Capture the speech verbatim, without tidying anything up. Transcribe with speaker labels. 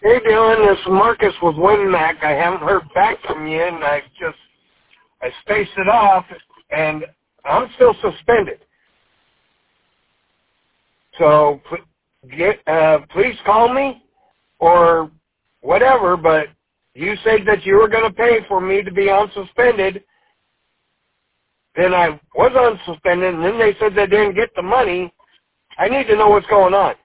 Speaker 1: Hey, Dylan, this is Marcus with WinMac. I haven't heard back from you, and I just, I spaced it off, and I'm still suspended. So, get, uh, please call me, or whatever, but you said that you were going to pay for me to be unsuspended. Then I was unsuspended, and then they said they didn't get the money. I need to know what's going on.